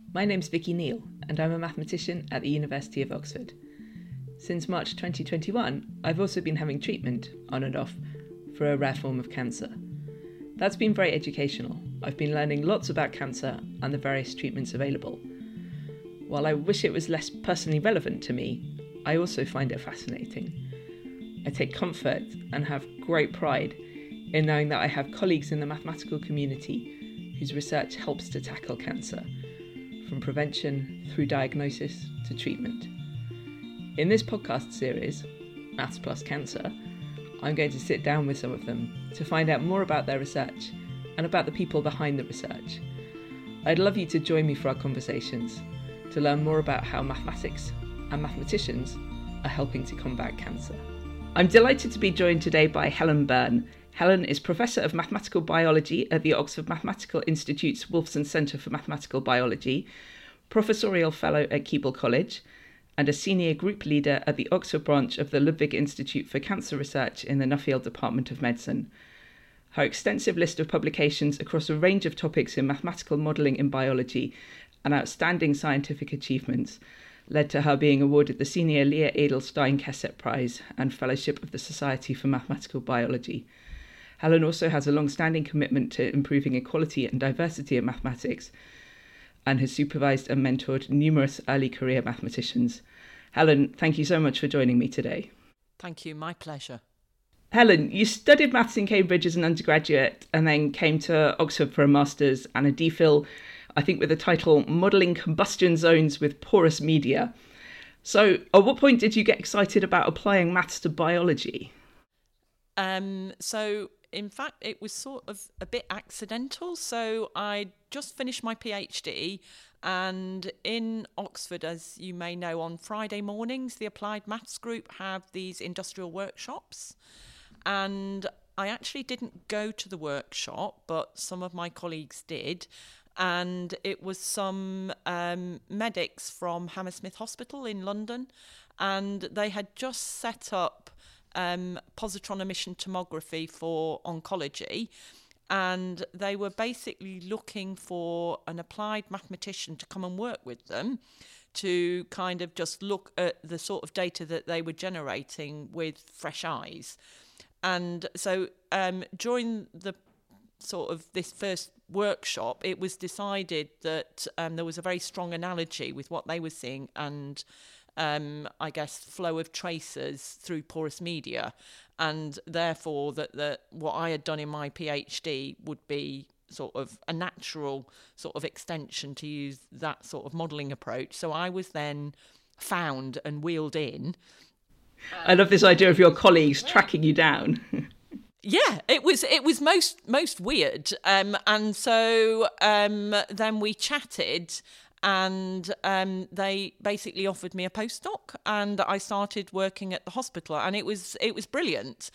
My name's Vicky Neal, and I'm a mathematician at the University of Oxford. Since March 2021, I've also been having treatment, on and off, for a rare form of cancer. That's been very educational. I've been learning lots about cancer and the various treatments available. While I wish it was less personally relevant to me, I also find it fascinating. I take comfort and have great pride in knowing that I have colleagues in the mathematical community whose research helps to tackle cancer, from prevention through diagnosis to treatment. In this podcast series, Maths Plus Cancer, I'm going to sit down with some of them to find out more about their research and about the people behind the research. I'd love you to join me for our conversations to learn more about how mathematics and mathematicians are helping to combat cancer. I'm delighted to be joined today by Helen Byrne. Helen is Professor of Mathematical Biology at the Oxford Mathematical Institute's Wolfson Centre for Mathematical Biology, Professorial Fellow at Keble College, and a Senior Group Leader at the Oxford branch of the Ludwig Institute for Cancer Research in the Nuffield Department of Medicine. Her extensive list of publications across a range of topics in mathematical modelling in biology and outstanding scientific achievements led to her being awarded the Senior Lea Edelstein Kessett Prize and Fellowship of the Society for Mathematical Biology. Helen also has a long-standing commitment to improving equality and diversity in mathematics and has supervised and mentored numerous early career mathematicians. Helen, thank you so much for joining me today. Thank you, my pleasure. Helen, you studied maths in Cambridge as an undergraduate and then came to Oxford for a master's and a DPhil, I think with the title Modelling Combustion Zones with Porous Media. So at what point did you get excited about applying maths to biology? So in fact, it was sort of a bit accidental. So I just finished my PhD, and in Oxford, as you may know, on Friday mornings, the Applied Maths group have these industrial workshops. And I actually didn't go to the workshop, but some of my colleagues did. And it was some medics from Hammersmith Hospital in London, and they had just set up positron emission tomography for oncology, and they were basically looking for an applied mathematician to come and work with them to kind of just look at the sort of data that they were generating with fresh eyes. And so during the sort of this first workshop, it was decided that there was a very strong analogy with what they were seeing and I guess flow of tracers through porous media, and therefore that what I had done in my PhD would be sort of a natural sort of extension to use that sort of modelling approach. So I was then found and wheeled in. I love this idea of your colleagues tracking you down. Yeah, it was most weird, and so then we chatted, and they basically offered me a postdoc, and I started working at the hospital, and it was brilliant.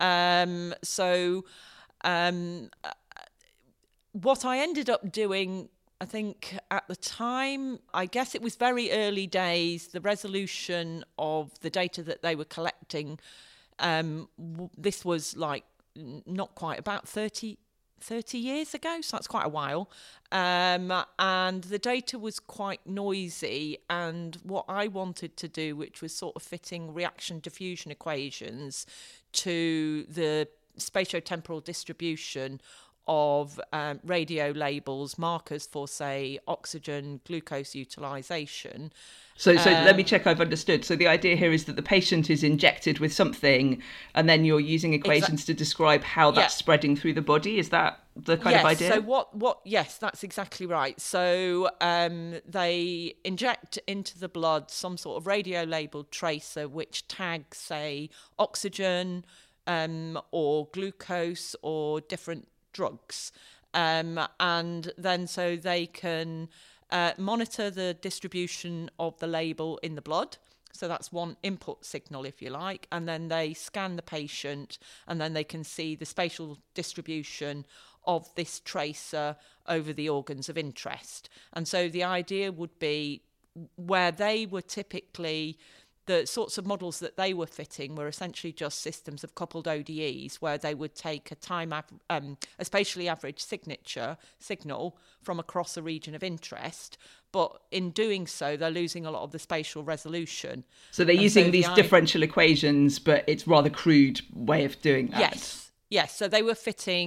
What I ended up doing, I think at the time, I guess it was very early days, the resolution of the data that they were collecting. This was like not quite about 30 years ago, so that's quite a while. And the data was quite noisy, and what I wanted to do, which was sort of fitting reaction diffusion equations to the spatiotemporal distribution of radio labels, markers for, say, oxygen, glucose utilisation. So let me check I've understood. So the idea here is that the patient is injected with something, and then you're using equations to describe how that's spreading through the body. Is that the kind of idea? So yes, that's exactly right. So they inject into the blood some sort of radio-labelled tracer which tags, say, oxygen or glucose or different drugs. And then so they can monitor the distribution of the label in the blood. So that's one input signal, if you like. And then they scan the patient, and then they can see the spatial distribution of this tracer over the organs of interest. And so the idea would be where they were typically the sorts of models that they were fitting were essentially just systems of coupled ODEs, where they would take a spatially averaged signal from across a region of interest, but in doing so, they're losing a lot of the spatial resolution. So they're using these differential equations, but it's rather crude way of doing that. Yes. So they were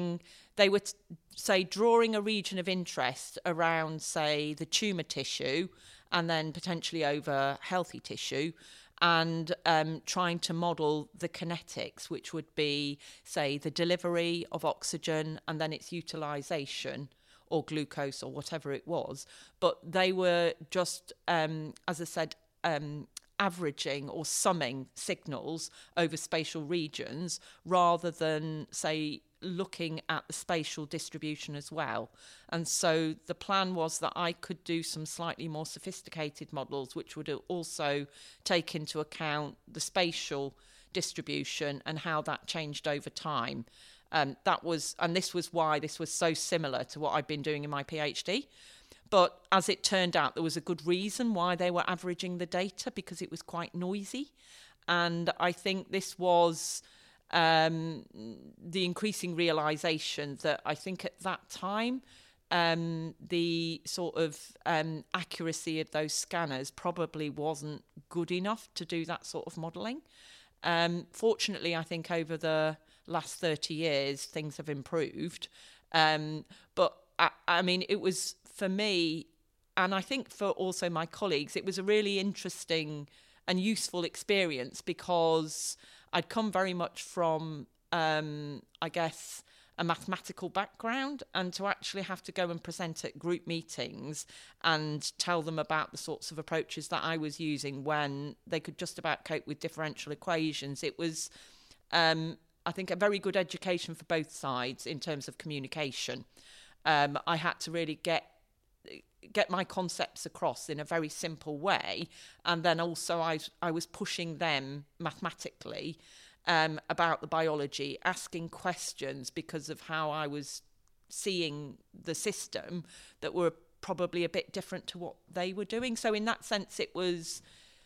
say, drawing a region of interest around, say, the tumour tissue, and then potentially over healthy tissue, and trying to model the kinetics, which would be, say, the delivery of oxygen and then its utilisation, or glucose or whatever it was. But they were just, as I said, averaging or summing signals over spatial regions rather than, say, looking at the spatial distribution as well. And so the plan was that I could do some slightly more sophisticated models which would also take into account the spatial distribution and how that changed over time. This was why this was so similar to what I'd been doing in my PhD. But as it turned out, there was a good reason why they were averaging the data, because it was quite noisy. And I think this was the increasing realisation that I think at that time, the sort of accuracy of those scanners probably wasn't good enough to do that sort of modelling. Fortunately, I think over the last 30 years, things have improved. But I mean, it was, for me, and I think for also my colleagues, it was a really interesting and useful experience, because I'd come very much from, I guess, a mathematical background, and to actually have to go and present at group meetings and tell them about the sorts of approaches that I was using when they could just about cope with differential equations. It was, I think, a very good education for both sides in terms of communication. I had to really get my concepts across in a very simple way, and then also I was pushing them mathematically about the biology, asking questions because of how I was seeing the system that were probably a bit different to what they were doing. So in that sense, it was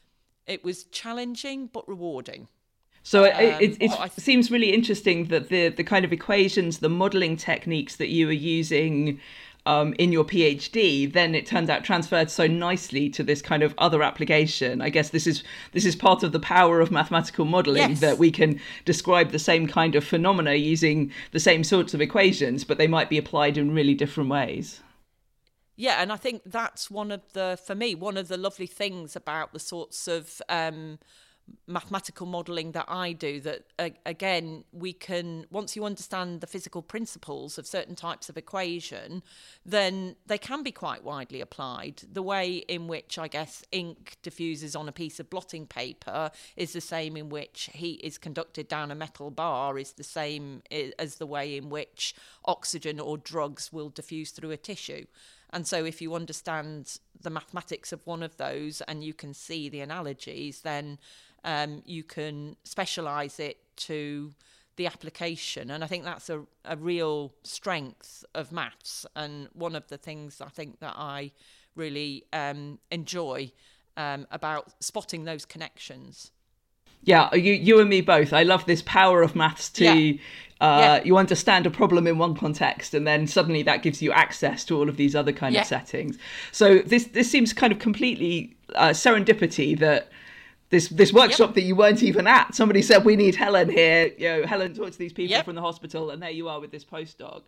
challenging but rewarding. So it seems really interesting that the kind of equations, the modelling techniques that you were using in your PhD, then it turned out transferred so nicely to this kind of other application. I guess this is part of the power of mathematical modelling, yes, that we can describe the same kind of phenomena using the same sorts of equations, but they might be applied in really different ways. Yeah, and I think that's one of the lovely things about the sorts of mathematical modelling that I do, that again, we can, once you understand the physical principles of certain types of equation, then they can be quite widely applied. The way in which, I guess, ink diffuses on a piece of blotting paper is the same in which heat is conducted down a metal bar is the same as the way in which oxygen or drugs will diffuse through a tissue. And so if you understand the mathematics of one of those and you can see the analogies, then you can specialise it to the application. And I think that's a real strength of maths, and one of the things I think that I really enjoy about spotting those connections. Yeah, you and me both. I love this power of maths to, you understand a problem in one context, and then suddenly that gives you access to all of these other kind of settings. So this seems kind of completely serendipity that this workshop that you weren't even at, somebody said, we need Helen here. Helen talks to these people from the hospital, and there you are with this postdoc.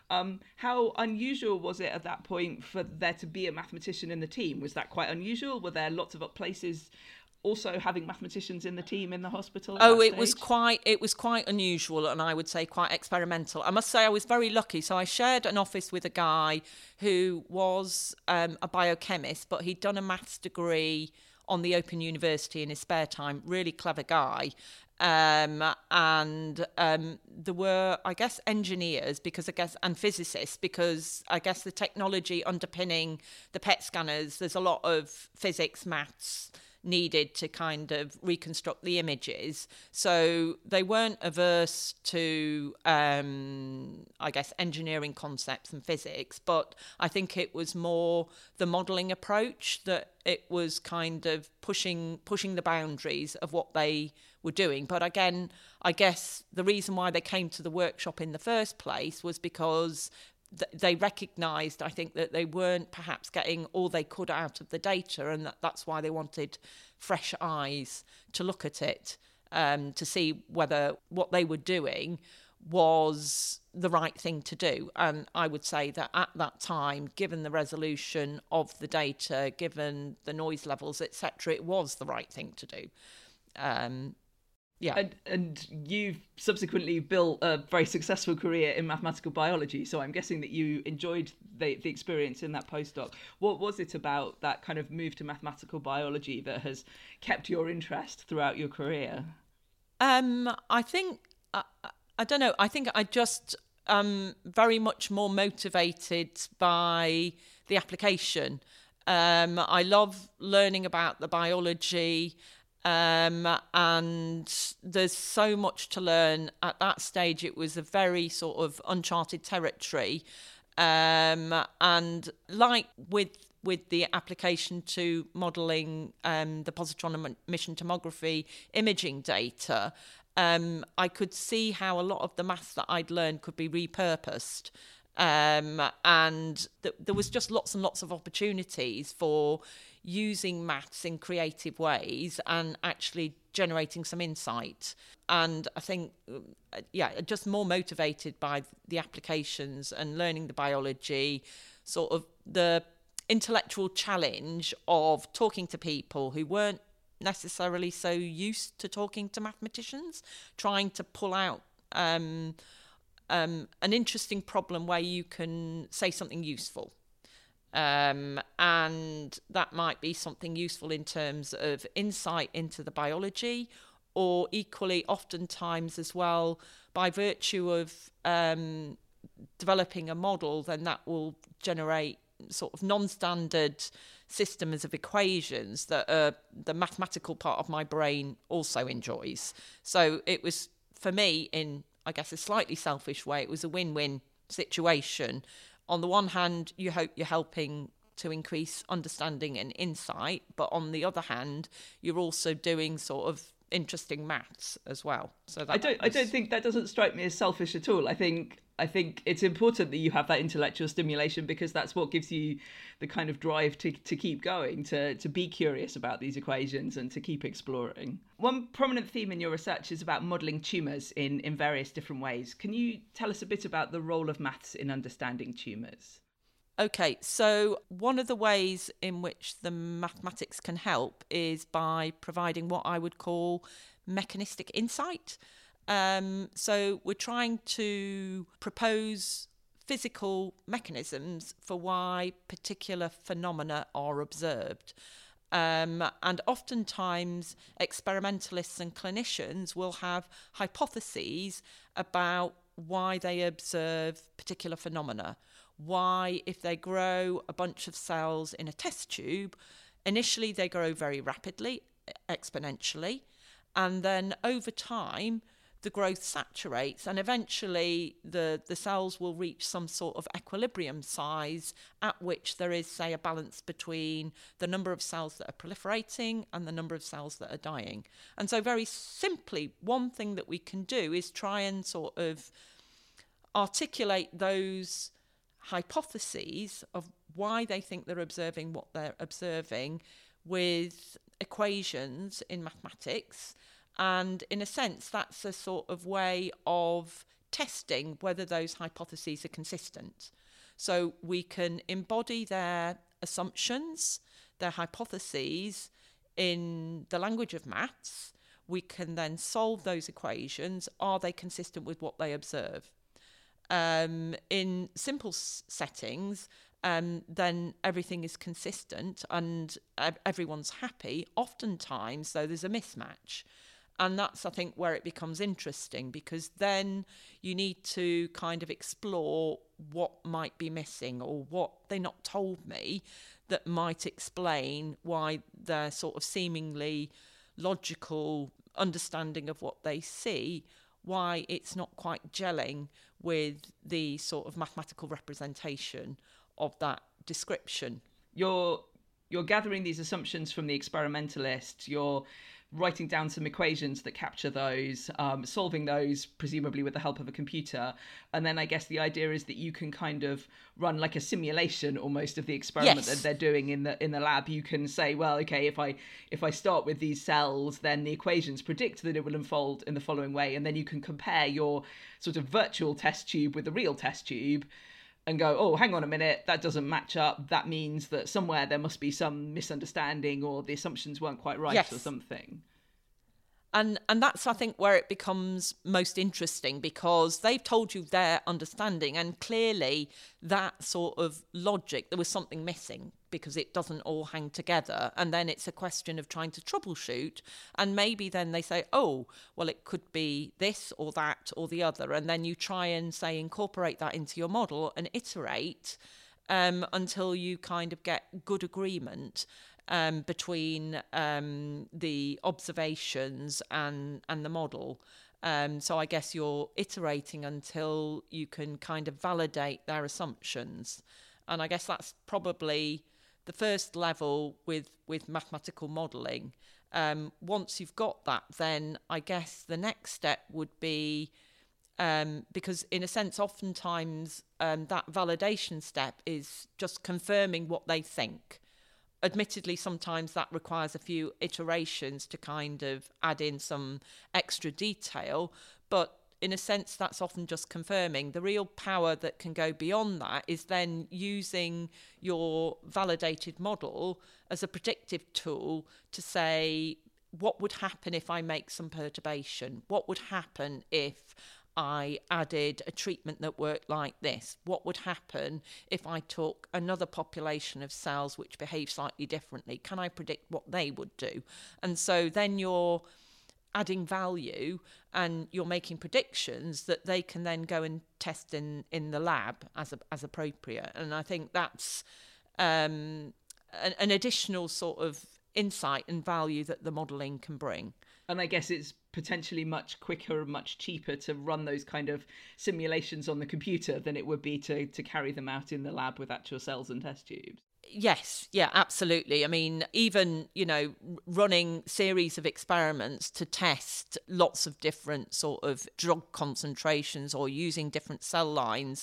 How unusual was it at that point for there to be a mathematician in the team? Was that quite unusual? Were there lots of places also having mathematicians in the team in the hospital? It was quite unusual, and I would say quite experimental. I must say I was very lucky. So I shared an office with a guy who was a biochemist, but he'd done a maths degree on the Open University in his spare time. Really clever guy. And there were, I guess, engineers and physicists, because I guess the technology underpinning the PET scanners, there's a lot of physics, maths, needed to kind of reconstruct the images. So they weren't averse to, I guess, engineering concepts and physics, but I think it was more the modelling approach that it was kind of pushing the boundaries of what they were doing. But again, I guess the reason why they came to the workshop in the first place was because they recognised, I think, that they weren't perhaps getting all they could out of the data, and that's why they wanted fresh eyes to look at it, to see whether what they were doing was the right thing to do. And I would say that at that time, given the resolution of the data, given the noise levels, etc., it was the right thing to do. Yeah. And you've subsequently built a very successful career in mathematical biology, so I'm guessing that you enjoyed the experience in that postdoc. What was it about that kind of move to mathematical biology that has kept your interest throughout your career? I think, I don't know, I think I just very much more motivated by the application. I love learning about the biology, and there's so much to learn. At that stage, it was a very sort of uncharted territory, and like with the application to modelling the positron emission tomography imaging data, I could see how a lot of the maths that I'd learned could be repurposed. And there was just lots and lots of opportunities for using maths in creative ways and actually generating some insight. And I think, just more motivated by the applications and learning the biology, sort of the intellectual challenge of talking to people who weren't necessarily so used to talking to mathematicians, trying to pull out an interesting problem where you can say something useful. And that might be something useful in terms of insight into the biology, or equally oftentimes as well, by virtue of developing a model, then that will generate sort of non-standard systems of equations that the mathematical part of my brain also enjoys. So it was, for me, in, I guess, a slightly selfish way, it was a win-win situation. On the one hand, you hope you're helping to increase understanding and insight, but on the other hand, you're also doing sort of interesting maths as well. So that I don't think that doesn't strike me as selfish at all. I think it's important that you have that intellectual stimulation, because that's what gives you the kind of drive to keep going, to be curious about these equations and to keep exploring. One prominent theme in your research is about modelling tumours in various different ways. Can you tell us a bit about the role of maths in understanding tumours? Okay, so one of the ways in which the mathematics can help is by providing what I would call mechanistic insight. So we're trying to propose physical mechanisms for why particular phenomena are observed. And oftentimes experimentalists and clinicians will have hypotheses about why they observe particular phenomena. Why, if they grow a bunch of cells in a test tube, initially they grow very rapidly, exponentially, and then over time the growth saturates, and eventually the cells will reach some sort of equilibrium size at which there is, say, a balance between the number of cells that are proliferating and the number of cells that are dying. And so very simply, one thing that we can do is try and sort of articulate those hypotheses of why they think they're observing what they're observing with equations in mathematics. And in a sense, that's a sort of way of testing whether those hypotheses are consistent. So we can embody their assumptions, their hypotheses in the language of maths. We can then solve those equations. Are they consistent with what they observe? In simple settings, then everything is consistent and everyone's happy. Oftentimes, though, there's a mismatch. And that's, I think, where it becomes interesting, because then you need to kind of explore what might be missing or what they not told me that might explain why their sort of seemingly logical understanding of what they see, why it's not quite gelling with the sort of mathematical representation of that description. You're gathering these assumptions from the experimentalist, you're writing down some equations that capture those, solving those presumably with the help of a computer, and then I guess the idea is that you can kind of run like a simulation almost of the experiment that they're doing in the lab. You can say, well, okay, if I start with these cells, then the equations predict that it will unfold in the following way, and then you can compare your sort of virtual test tube with the real test tube and go, oh, hang on a minute, that doesn't match up. That means that somewhere there must be some misunderstanding, or the assumptions weren't quite right, or something. And that's, I think, where it becomes most interesting, because they've told you their understanding, and clearly that sort of logic, there was something missing because it doesn't all hang together. And then it's a question of trying to troubleshoot, and maybe then they say, oh, well, it could be this or that or the other. And then you try and say, incorporate that into your model and iterate until you kind of get good agreement between the observations and the model. So I guess you're iterating until you can kind of validate their assumptions. And I guess that's probably the first level with mathematical modelling. Once you've got that, then I guess the next step would be, because in a sense, oftentimes that validation step is just confirming what they think. Admittedly, sometimes that requires a few iterations to kind of add in some extra detail, but in a sense, that's often just confirming. The real power that can go beyond that is then using your validated model as a predictive tool to say, what would happen if I make some perturbation? What would happen if I added a treatment that worked like this? What would happen if I took another population of cells which behave slightly differently? Can I predict what they would do? And so then you're adding value and you're making predictions that they can then go and test in the lab as appropriate. And I think that's an additional sort of insight and value that the modelling can bring. And I guess it's potentially much quicker and much cheaper to run those kind of simulations on the computer than it would be to carry them out in the lab with actual cells and test tubes. Yes, yeah, absolutely. I mean, even, running series of experiments to test lots of different sort of drug concentrations or using different cell lines,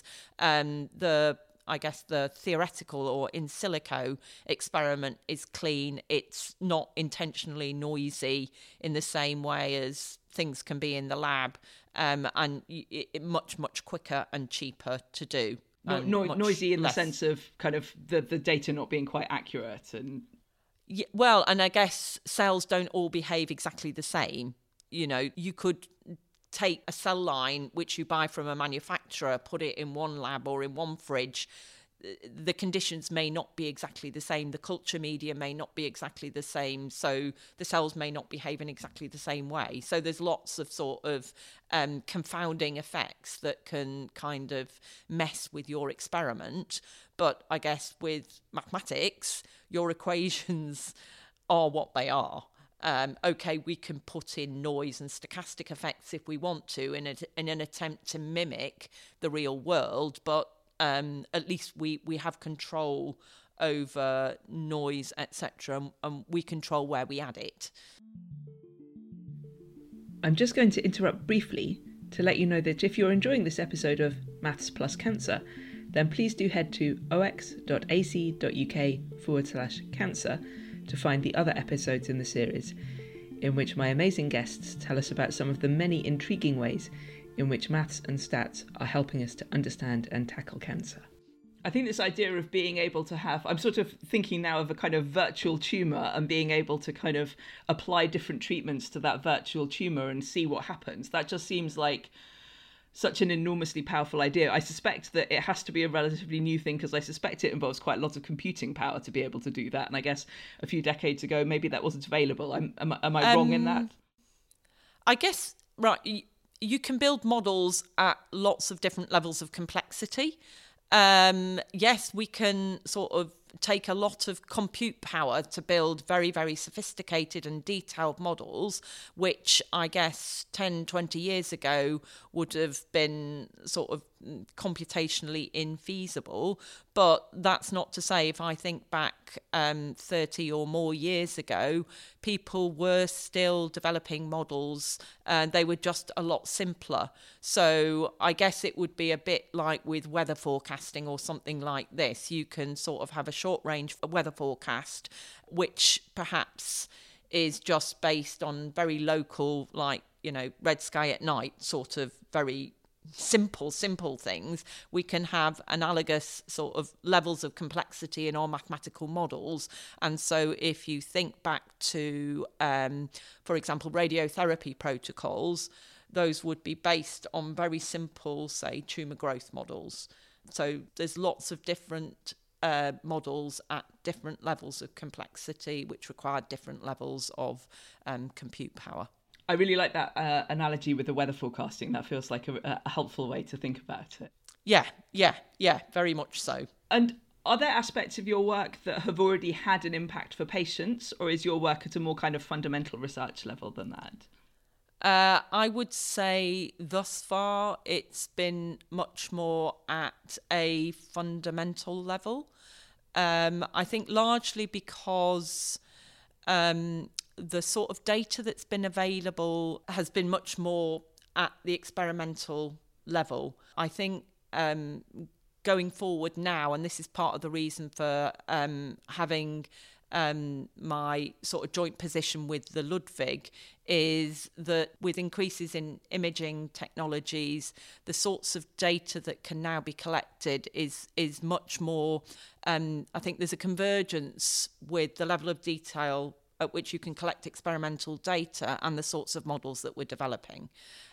the theoretical or in silico experiment is clean. It's not intentionally noisy in the same way as things can be in the lab, and much, much quicker and cheaper to do. Noisy in the sense of kind of the data not being quite accurate. And yeah, well, and I guess cells don't all behave exactly the same. You could take a cell line which you buy from a manufacturer, put it in one lab or in one fridge. The conditions may not be exactly the same. The culture media may not be exactly the same. So the cells may not behave in exactly the same way. So there's lots of sort of confounding effects that can kind of mess with your experiment. But I guess with mathematics, your equations are what they are. Okay, we can put in noise and stochastic effects if we want to in an attempt to mimic the real world, but at least we have control over noise, etc., and we control where we add it. I'm just going to interrupt briefly to let you know that if you're enjoying this episode of Maths Plus Cancer, then please do head to ox.ac.uk/cancer to find the other episodes in the series, in which my amazing guests tell us about some of the many intriguing ways in which maths and stats are helping us to understand and tackle cancer. I think this idea of being able to I'm sort of thinking now of a kind of virtual tumour and being able to kind of apply different treatments to that virtual tumour and see what happens. That just seems like such an enormously powerful idea. I suspect that it has to be a relatively new thing because I suspect it involves quite a lot of computing power to be able to do that. And I guess a few decades ago, maybe that wasn't available. Am I wrong in that? I guess, right, you can build models at lots of different levels of complexity. Yes, we can sort of take a lot of compute power to build very, very sophisticated and detailed models, which I guess 10, 20 years ago would have been sort of computationally infeasible. But that's not to say, if I think back 30 or more years ago, people were still developing models and they were just a lot simpler. So I guess it would be a bit like with weather forecasting or something like this. You can sort of have a short range weather forecast, which perhaps is just based on very local, like, red sky at night, sort of very simple things. We can have analogous sort of levels of complexity in our mathematical models. And so if you think back to, for example, radiotherapy protocols, those would be based on very simple, say, tumour growth models. So there's lots of different models at different levels of complexity, which require different levels of compute power. I really like that analogy with the weather forecasting. That feels like a helpful way to think about it. Yeah, very much so. And are there aspects of your work that have already had an impact for patients, or is your work at a more kind of fundamental research level than that? I would say thus far it's been much more at a fundamental level. I think largely because the sort of data that's been available has been much more at the experimental level. I think going forward now, and this is part of the reason for having my sort of joint position with the Ludwig, is that with increases in imaging technologies, the sorts of data that can now be collected is much more, I think there's a convergence with the level of detail at which you can collect experimental data and the sorts of models that we're developing.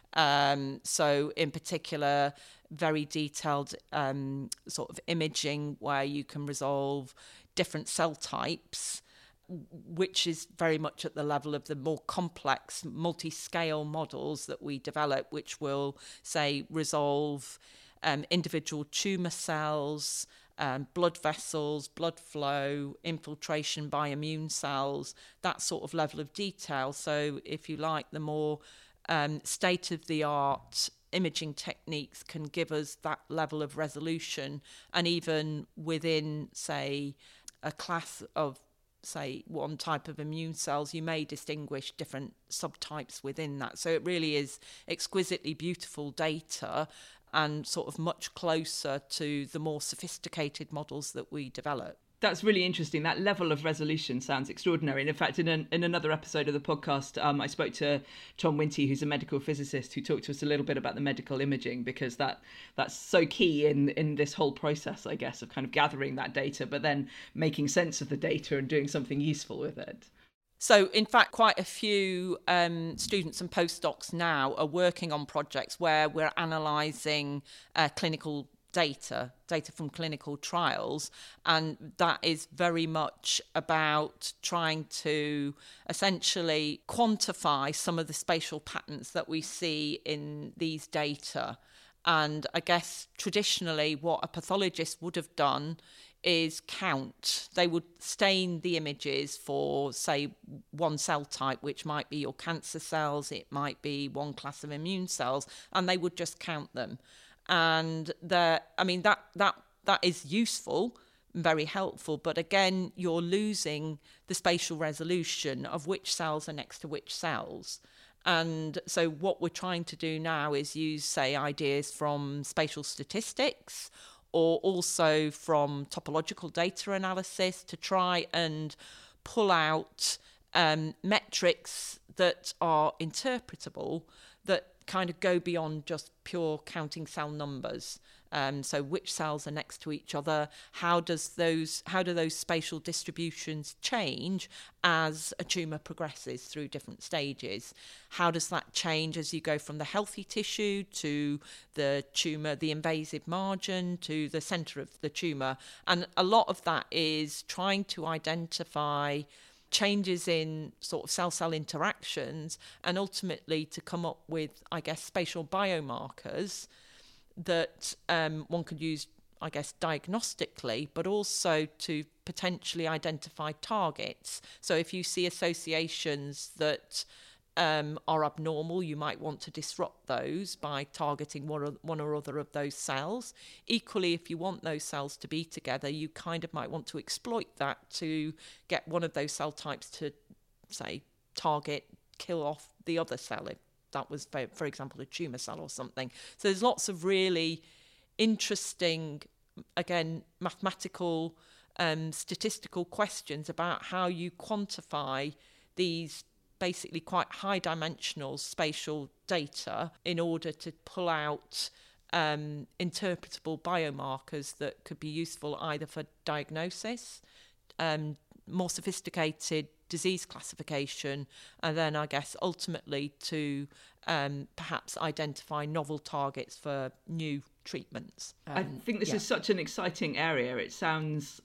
So in particular, very detailed sort of imaging where you can resolve different cell types, which is very much at the level of the more complex multi-scale models that we develop, which will, say, resolve individual tumour cells, blood vessels, blood flow, infiltration by immune cells, that sort of level of detail. So if you like, the more state-of-the-art imaging techniques can give us that level of resolution. And even within, say, a class of, say, one type of immune cells, you may distinguish different subtypes within that. So it really is exquisitely beautiful data and sort of much closer to the more sophisticated models that we develop. That's really interesting. That level of resolution sounds extraordinary. And in fact, in another episode of the podcast, I spoke to Tom Winty, who's a medical physicist, who talked to us a little bit about the medical imaging, because that's so key in this whole process, I guess, of kind of gathering that data, but then making sense of the data and doing something useful with it. So, in fact, quite a few students and postdocs now are working on projects where we're analysing clinical data from clinical trials, and that is very much about trying to essentially quantify some of the spatial patterns that we see in these data. And I guess traditionally what a pathologist would have done is count. They would stain the images for, say, one cell type, which might be your cancer cells, it might be one class of immune cells, and they would just count them. And that is useful, very helpful, but again, you're losing the spatial resolution of which cells are next to which cells. And so what we're trying to do now is use, say, ideas from spatial statistics or also from topological data analysis to try and pull out metrics that are interpretable, that kind of go beyond just pure counting cell numbers. So which cells are next to each other? How do those spatial distributions change as a tumour progresses through different stages? How does that change as you go from the healthy tissue to the tumour, the invasive margin, to the centre of the tumour? And a lot of that is trying to identify changes in sort of cell-cell interactions and ultimately to come up with, I guess, spatial biomarkers that one could use I guess, diagnostically, but also to potentially identify targets. So if you see associations that are abnormal, you might want to disrupt those by targeting one or other of those cells. Equally, if you want those cells to be together, you kind of might want to exploit that to get one of those cell types to, say, target, kill off the other cell, if that was, for example, a tumour cell or something. So there's lots of really interesting, again, mathematical, statistical questions about how you quantify these basically quite high dimensional spatial data in order to pull out interpretable biomarkers that could be useful either for diagnosis, more sophisticated disease classification, and then I guess ultimately to perhaps identify novel targets for new treatments. I think this is such an exciting area. It sounds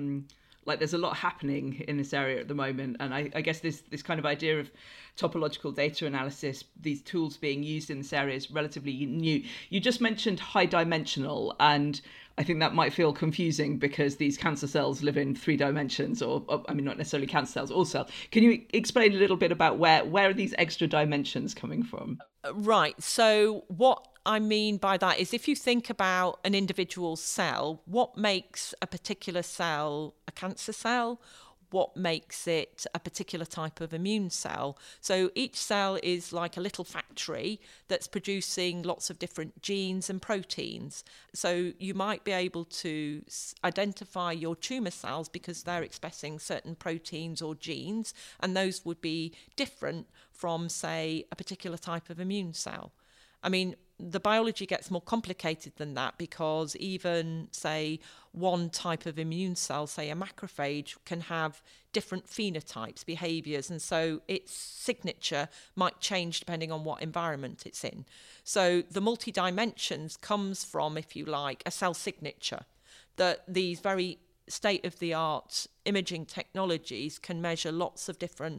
like there's a lot happening in this area at the moment. And I guess this kind of idea of topological data analysis, these tools being used in this area is relatively new. You just mentioned high dimensional, and I think that might feel confusing because these cancer cells live in 3 dimensions, or I mean, not necessarily cancer cells, all cells. Can you explain a little bit about where are these extra dimensions coming from? Right. So what I mean by that is if you think about an individual cell, what makes a particular cell a cancer cell? What makes it a particular type of immune cell? So each cell is like a little factory that's producing lots of different genes and proteins. So you might be able to identify your tumour cells because they're expressing certain proteins or genes, and those would be different from, say, a particular type of immune cell. I mean, the biology gets more complicated than that because even, say, one type of immune cell, say a macrophage, can have different phenotypes, behaviours, and so its signature might change depending on what environment it's in. So the multi-dimensions comes from, if you like, a cell signature, that these very state-of-the-art imaging technologies can measure lots of different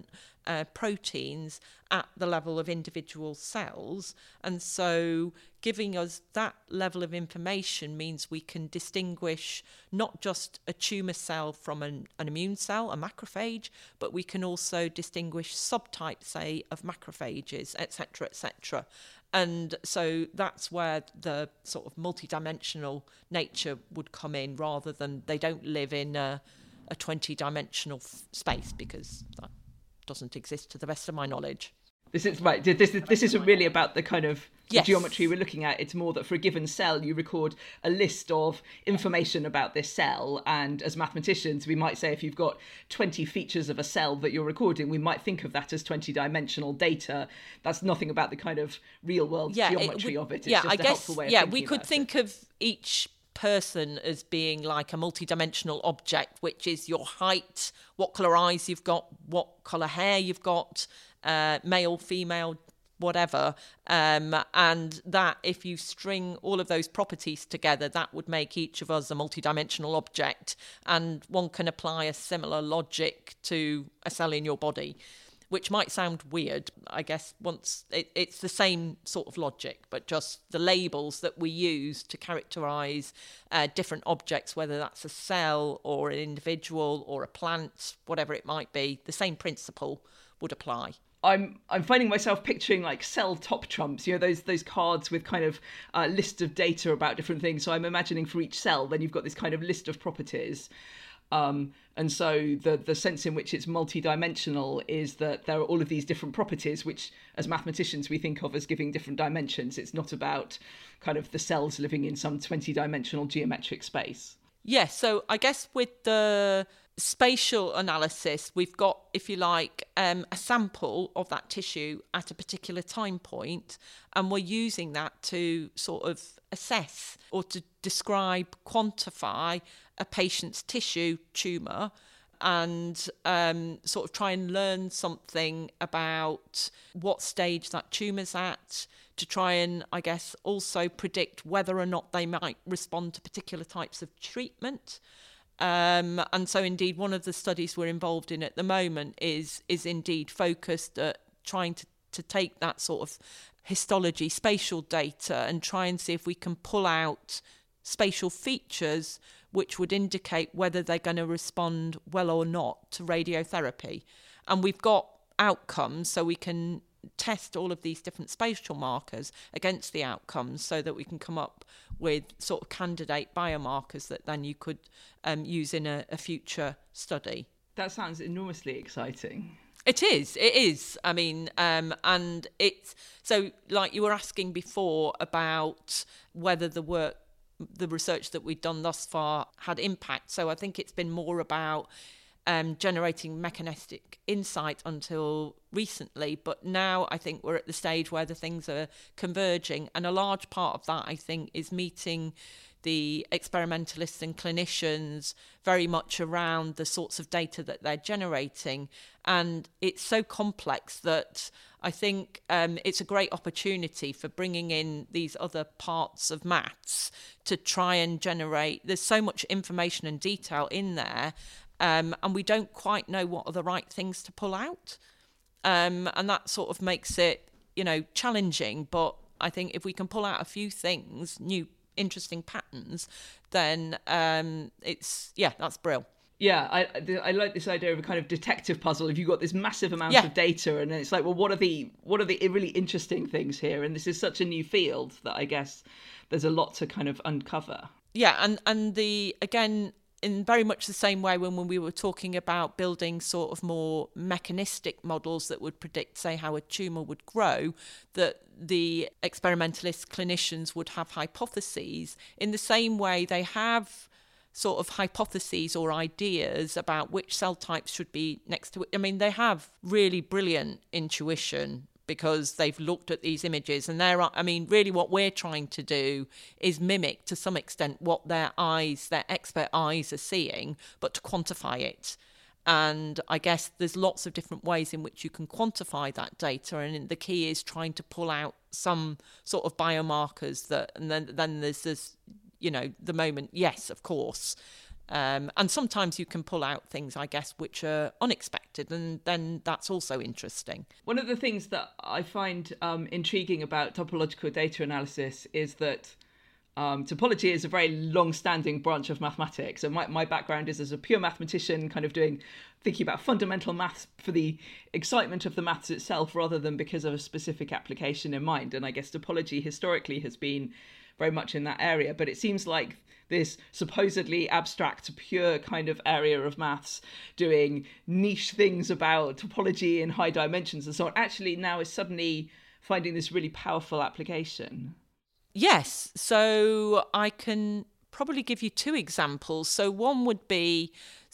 proteins at the level of individual cells. And so giving us that level of information means we can distinguish not just a tumour cell from an immune cell, a macrophage, but we can also distinguish subtypes, say, of macrophages, etc., etc. And so that's where the sort of multidimensional nature would come in, rather than they don't live in a 20-dimensional space, because that doesn't exist to the best of my knowledge. This is right. This isn't really about the kind of Yes. geometry we're looking at. It's more that for a given cell, you record a list of information about this cell. And as mathematicians, we might say if you've got 20 features of a cell that you're recording, we might think of that as 20-dimensional data. That's nothing about the kind of real-world geometry of it. It's just a helpful way of thinking we could think of each person as being like a multi-dimensional object, which is your height, what colour eyes you've got, what colour hair you've got, male, female, whatever, and that if you string all of those properties together, that would make each of us a multi-dimensional object, and one can apply a similar logic to a cell in your body, which might sound weird. I guess once it's the same sort of logic, but just the labels that we use to characterise different objects, whether that's a cell or an individual or a plant, whatever it might be, the same principle would apply. I'm finding myself picturing like cell top trumps, those cards with kind of a list of data about different things. So I'm imagining for each cell, then you've got this kind of list of properties. And so the sense in which it's multi-dimensional is that there are all of these different properties, which as mathematicians we think of as giving different dimensions. It's not about kind of the cells living in some 20-dimensional geometric space. Yes, so I guess with the spatial analysis, we've got, if you like, a sample of that tissue at a particular time point, and we're using that to sort of assess or to describe, quantify a patient's tissue tumour, and sort of try and learn something about what stage that tumour's at, to try and, I guess, also predict whether or not they might respond to particular types of treatment. And so indeed one of the studies we're involved in at the moment is indeed focused at trying to take that sort of histology, spatial data, and try and see if we can pull out spatial features which would indicate whether they're going to respond well or not to radiotherapy. And we've got outcomes, so we can test all of these different spatial markers against the outcomes so that we can come up with sort of candidate biomarkers that then you could use in a future study. That sounds enormously exciting. It is. I mean, and it's, so like you were asking before about whether the research that we've done thus far had impact. So I think it's been more about generating mechanistic insight until recently, but now I think we're at the stage where the things are converging, and a large part of that, I think, is meeting the experimentalists and clinicians very much around the sorts of data that they're generating. And it's so complex that I think it's a great opportunity for bringing in these other parts of maths to try and generate, there's so much information and detail in there, and we don't quite know what are the right things to pull out. And that sort of makes it, challenging. But I think if we can pull out a few things, new interesting patterns, then that's brilliant. Yeah, I like this idea of a kind of detective puzzle. If you've got this massive amount of data, and then it's like, well, what are the really interesting things here? And this is such a new field that I guess there's a lot to kind of uncover. Yeah, and the again, in very much the same way when we were talking about building sort of more mechanistic models that would predict, say, how a tumour would grow, that the experimentalist clinicians would have hypotheses. In the same way, they have sort of hypotheses or ideas about which cell types should be next to it. I mean, they have really brilliant intuition because they've looked at these images, and really what we're trying to do is mimic to some extent what their expert eyes are seeing, but to quantify it. And I guess there's lots of different ways in which you can quantify that data, and the key is trying to pull out some sort of biomarkers and then there's this, the moment, yes, of course. And sometimes you can pull out things, I guess, which are unexpected, and then that's also interesting. One of the things that I find intriguing about topological data analysis is that topology is a very long-standing branch of mathematics. And my background is as a pure mathematician, kind of thinking about fundamental maths for the excitement of the maths itself, rather than because of a specific application in mind. And I guess topology historically has been very much in that area, but it seems like this supposedly abstract, pure kind of area of maths doing niche things about topology in high dimensions and so on, actually now is suddenly finding this really powerful application. Yes, so I can probably give you two examples. So one would be,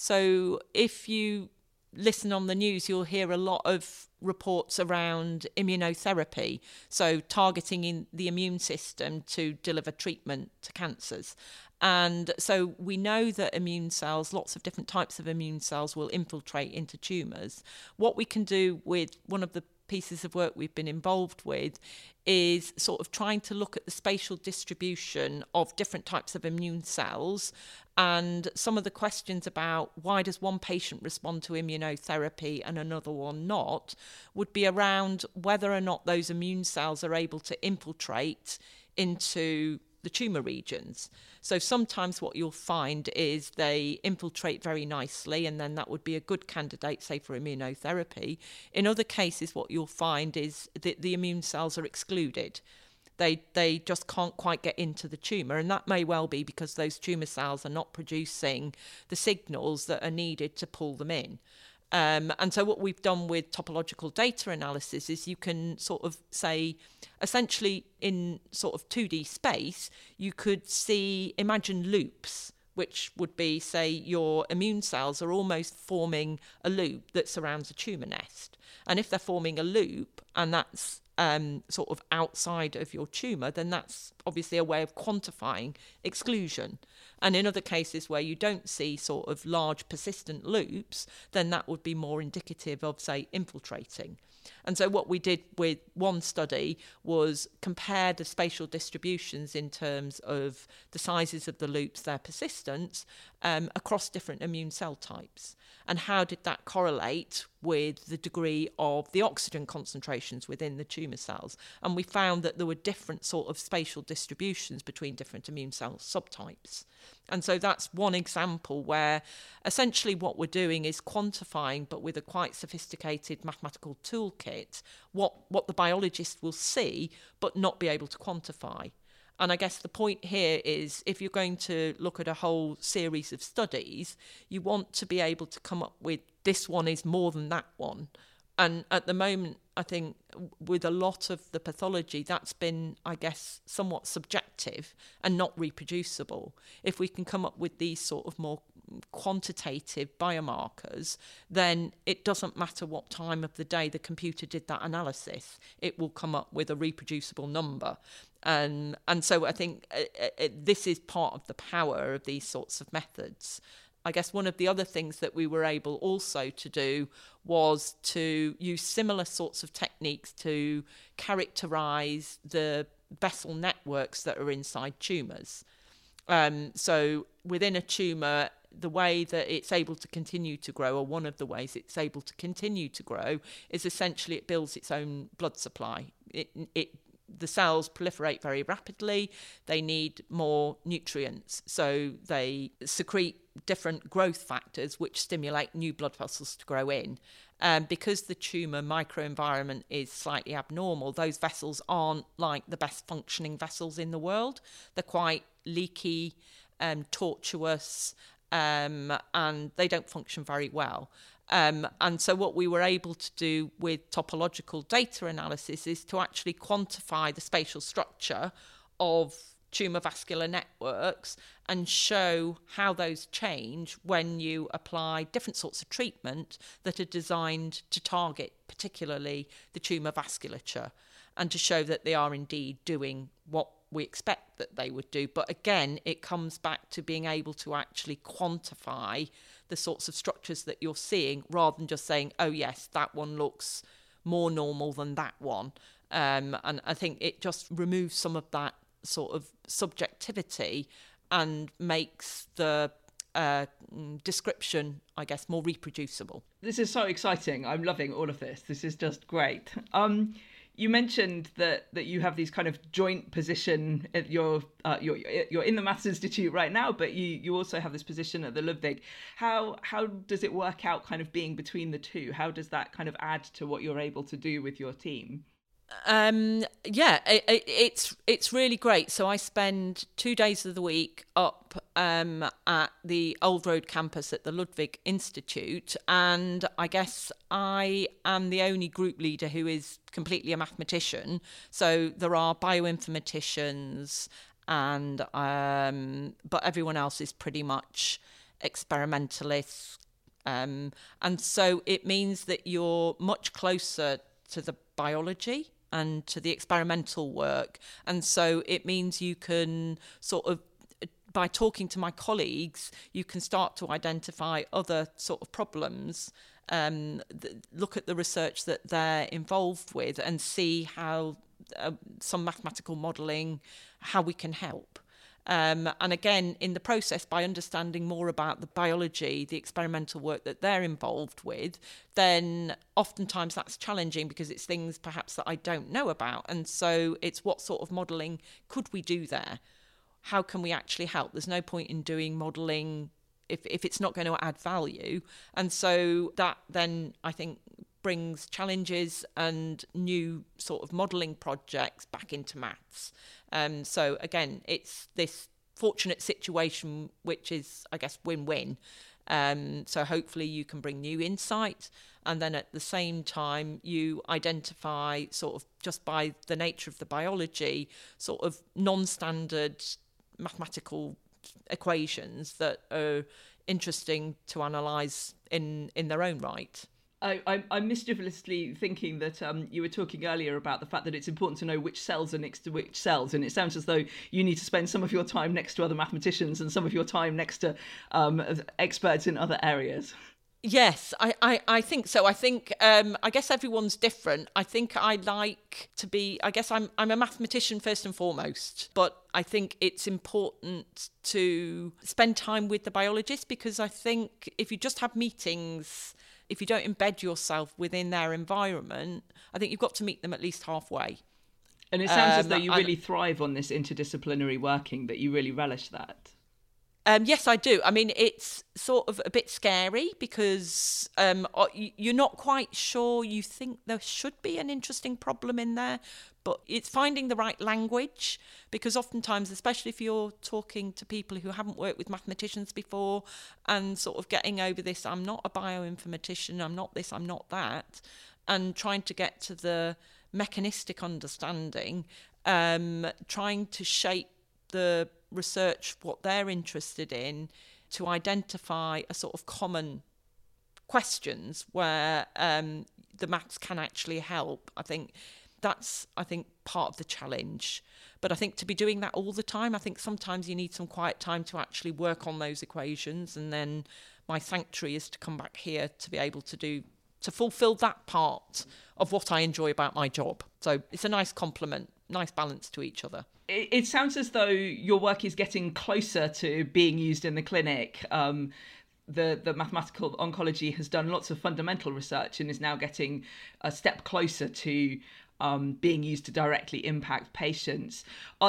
so if you listen on the news, you'll hear a lot of reports around immunotherapy, so targeting in the immune system to deliver treatment to cancers. And so we know that immune cells, lots of different types of immune cells, will infiltrate into tumours. What we can do with one of the pieces of work we've been involved with is sort of trying to look at the spatial distribution of different types of immune cells, and some of the questions about why does one patient respond to immunotherapy and another one not would be around whether or not those immune cells are able to infiltrate into the tumour regions. So sometimes what you'll find is they infiltrate very nicely, and then that would be a good candidate, say, for immunotherapy. In other cases, what you'll find is that the immune cells are excluded. They just can't quite get into the tumour, and that may well be because those tumour cells are not producing the signals that are needed to pull them in. And so what we've done with topological data analysis is you can sort of say, essentially in sort of 2D space, you could imagine loops, which would be, say, your immune cells are almost forming a loop that surrounds a tumour nest. And if they're forming a loop and that's sort of outside of your tumour, then that's obviously a way of quantifying exclusion. And in other cases where you don't see sort of large persistent loops, then that would be more indicative of, say, infiltrating. And so what we did with one study was compare the spatial distributions in terms of the sizes of the loops, their persistence, across different immune cell types. And how did that correlate with the degree of the oxygen concentrations within the tumour cells? And we found that there were different sort of spatial distributions between different immune cell subtypes. And so that's one example where essentially what we're doing is quantifying, but with a quite sophisticated mathematical toolkit, what the biologist will see, but not be able to quantify. And I guess the point here is if you're going to look at a whole series of studies, you want to be able to come up with this one is more than that one. And at the moment, I think with a lot of the pathology, that's been, I guess, somewhat subjective and not reproducible. If we can come up with these sort of more quantitative biomarkers, then it doesn't matter what time of the day the computer did that analysis, it will come up with a reproducible number. And so I think this is part of the power of these sorts of methods. I guess one of the other things that we were able also to do was to use similar sorts of techniques to characterise the vessel networks that are inside tumours. So within a tumour, the way that it's able to continue to grow, or one of the ways it's able to continue to grow, is essentially it builds its own blood supply. The cells proliferate very rapidly. They need more nutrients. So they secrete different growth factors which stimulate new blood vessels to grow in. Because the tumour microenvironment is slightly abnormal, those vessels aren't like the best functioning vessels in the world. They're quite leaky, tortuous, and they don't function very well. And so what we were able to do with topological data analysis is to actually quantify the spatial structure of tumour vascular networks and show how those change when you apply different sorts of treatment that are designed to target particularly the tumour vasculature, and to show that they are indeed doing what we expect that they would do. But again, it comes back to being able to actually quantify the sorts of structures that you're seeing, rather than just saying, oh yes, that one looks more normal than that one. And I think it just removes some of that sort of subjectivity and makes the description, I guess, more reproducible. This is so exciting. I'm loving all of this. This is just great. You mentioned that you have these kind of joint position at you're in the Maths Institute right now, but you also have this position at the Ludwig. How does it work out kind of being between the two? How does that kind of add to what you're able to do with your team? It's really great. So I spend 2 days of the week up at the Old Road campus at the Ludwig Institute, and I guess I am the only group leader who is completely a mathematician. So there are bioinformaticians, and but everyone else is pretty much experimentalists, and so it means that you're much closer to the biology and to the experimental work. And so it means you can sort of, by talking to my colleagues, you can start to identify other sort of problems, look at the research that they're involved with and see how some mathematical modelling, how we can help. And again, in the process, by understanding more about the biology, the experimental work that they're involved with, then oftentimes that's challenging because it's things perhaps that I don't know about. And so it's what sort of modelling could we do there? How can we actually help? There's no point in doing modelling if it's not going to add value. And so that then, I think, brings challenges and new sort of modelling projects back into maths. So again, it's this fortunate situation, which is, I guess, win-win. So hopefully you can bring new insight, and then at the same time you identify sort of, just by the nature of the biology, sort of non-standard mathematical equations that are interesting to analyse in their own right. I'm mischievously thinking that you were talking earlier about the fact that it's important to know which cells are next to which cells, and it sounds as though you need to spend some of your time next to other mathematicians and some of your time next to experts in other areas. Yes, I think so. I think I guess everyone's different. I think I like to be. I guess I'm a mathematician first and foremost, but I think it's important to spend time with the biologists, because I think if you just have meetings, if you don't embed yourself within their environment, I think you've got to meet them at least halfway. And it sounds as though you really thrive on this interdisciplinary working, that you really relish that. Yes, I do. I mean, it's sort of a bit scary because you're not quite sure. You think there should be an interesting problem in there, but it's finding the right language, because oftentimes, especially if you're talking to people who haven't worked with mathematicians before and sort of getting over this, I'm not a bioinformatician, I'm not this, I'm not that, and trying to get to the mechanistic understanding, trying to shape the research what they're interested in to identify a sort of common questions where the maths can actually help. I think that's part of the challenge. But I think to be doing that all the time, I think sometimes you need some quiet time to actually work on those equations, and then my sanctuary is to come back here to be able to fulfill that part of what I enjoy about my job. So it's a nice complement, nice balance to each other. It sounds as though your work is getting closer to being used in the clinic. The mathematical oncology has done lots of fundamental research and is now getting a step closer to being used to directly impact patients.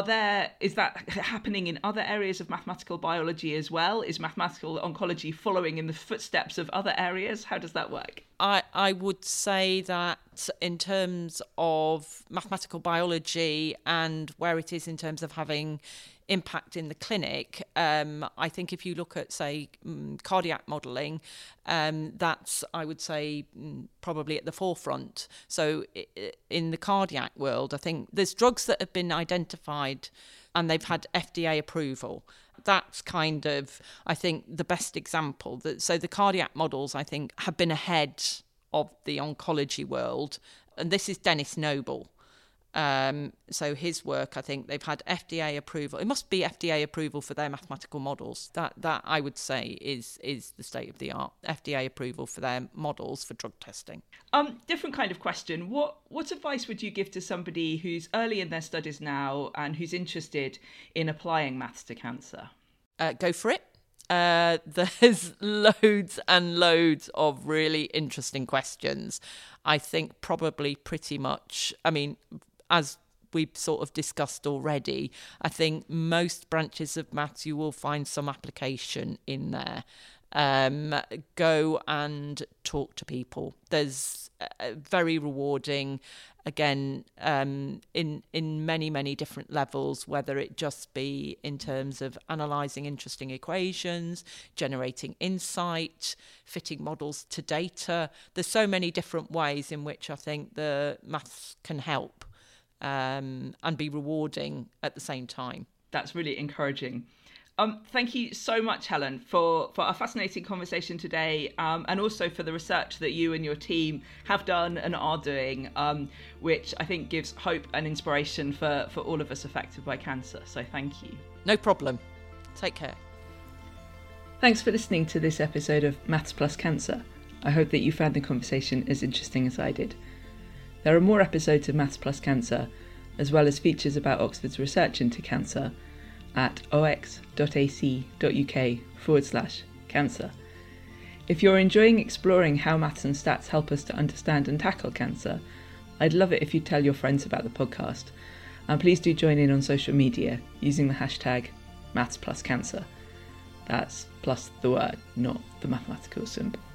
Is that happening in other areas of mathematical biology as well? Is mathematical oncology following in the footsteps of other areas? How does that work? I would say that in terms of mathematical biology and where it is in terms of having impact in the clinic, I think if you look at, say, cardiac modelling, that's, I would say, probably at the forefront. So in the cardiac world, I think there's drugs that have been identified and they've had FDA approval. That's kind of, I think, the best example. So the cardiac models, I think, have been ahead of the oncology world. And this is Dennis Noble. So his work, I think they've had FDA approval. It must be FDA approval for their mathematical models. That I would say is the state of the art. FDA approval for their models for drug testing. Different kind of question. What advice would you give to somebody who's early in their studies now and who's interested in applying maths to cancer? Go for it. There's loads and loads of really interesting questions. I think probably pretty much, I mean, as we've sort of discussed already, I think most branches of maths you will find some application in there. Go and talk to people. There's very rewarding, again, in many, many different levels, whether it just be in terms of analysing interesting equations, generating insight, fitting models to data. There's so many different ways in which I think the maths can help and be rewarding at the same time. That's really encouraging. Thank you so much, Helen, for a fascinating conversation today, and also for the research that you and your team have done and are doing, which I think gives hope and inspiration for all of us affected by cancer. So thank you. No problem. Take care. Thanks for listening to this episode of Maths Plus Cancer. I hope that you found the conversation as interesting as I did. There are more episodes of Maths Plus Cancer, as well as features about Oxford's research into cancer, at ox.ac.uk/cancer. If you're enjoying exploring how maths and stats help us to understand and tackle cancer, I'd love it if you'd tell your friends about the podcast. And please do join in on social media using the hashtag #MathsPlusCancer. That's plus the word, not the mathematical symbol.